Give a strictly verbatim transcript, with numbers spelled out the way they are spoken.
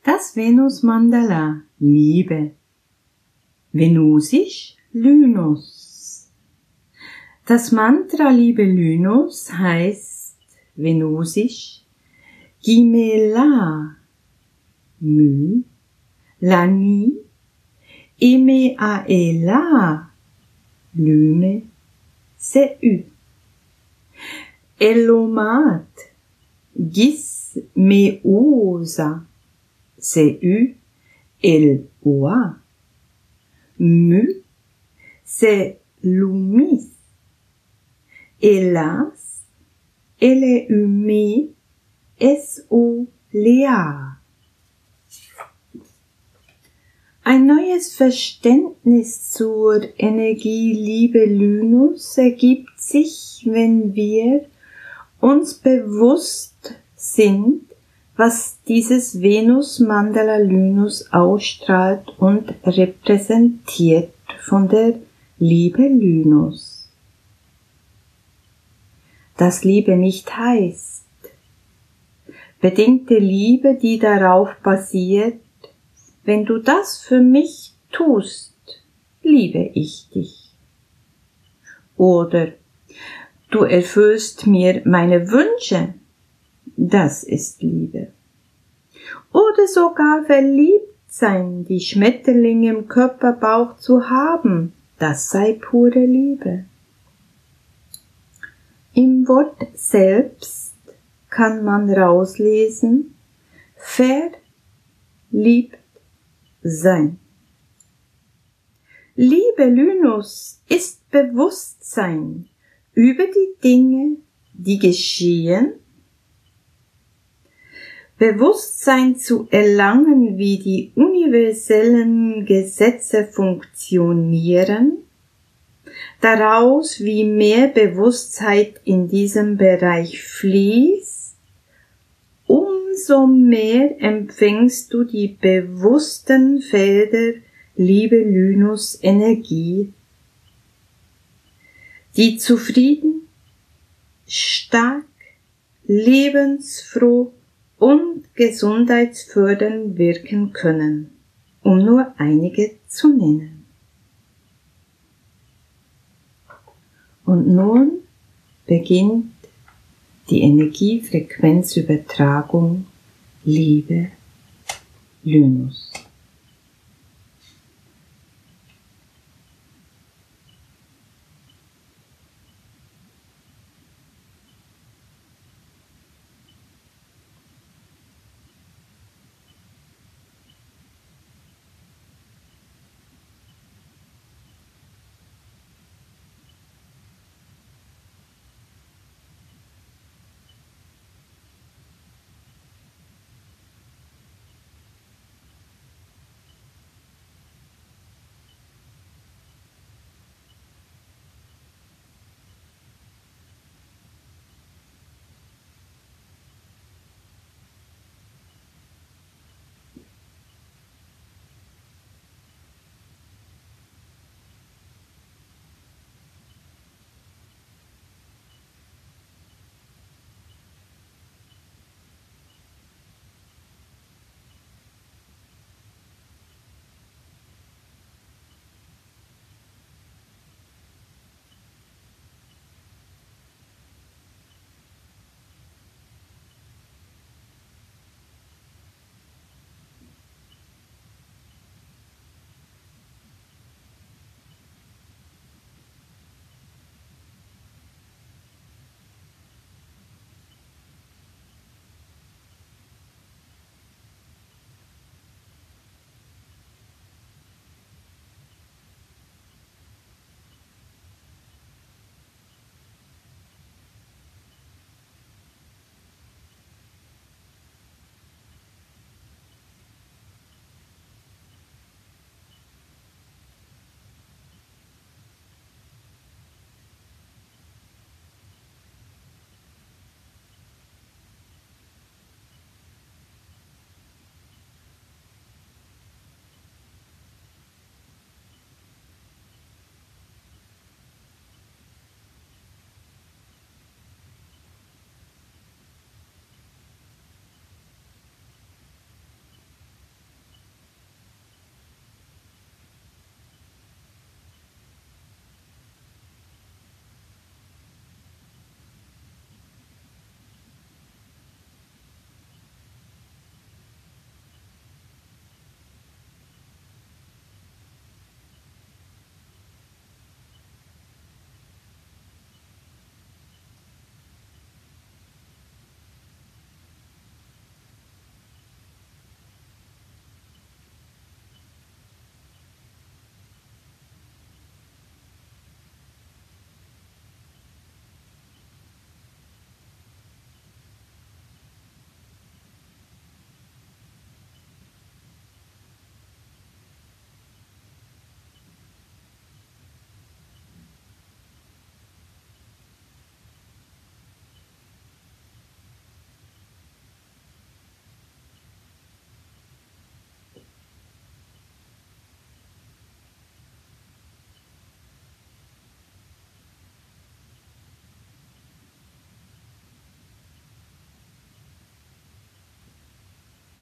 Das Venus-Mandala Liebe. Venusisch Lynus. Das Mantra Liebe Lynus heißt venusisch Gimela Mü Lani Eme Aela Lyme Seu Elomat Gis Meusa Seu El Oa Mu Se Lumis Elas Ele Umi Es O Lea. Ein neues Verständnis zur Energie Liebe Lynus ergibt sich, wenn wir uns bewusst sind, was dieses Venus-Mandala Lynus ausstrahlt und repräsentiert von der Liebe Lynus. Dass Liebe nicht heißt bedingte Liebe, die darauf basiert: wenn du das für mich tust, liebe ich dich. Oder du erfüllst mir meine Wünsche, das ist Liebe. Oder sogar verliebt sein, die Schmetterlinge im Körperbauch zu haben, das sei pure Liebe. Im Wort selbst kann man rauslesen: verliebt sein. Liebe Lynus ist Bewusstsein über die Dinge, die geschehen, Bewusstsein zu erlangen, wie die universellen Gesetze funktionieren, daraus wie mehr Bewusstheit in diesem Bereich fließt, umso mehr empfängst du die bewussten Felder Liebe Lynus Energie, die zufrieden, stark, lebensfroh und gesundheitsfördernd wirken können, um nur einige zu nennen. Und nun beginnt die Energiefrequenzübertragung Liebe Lynus.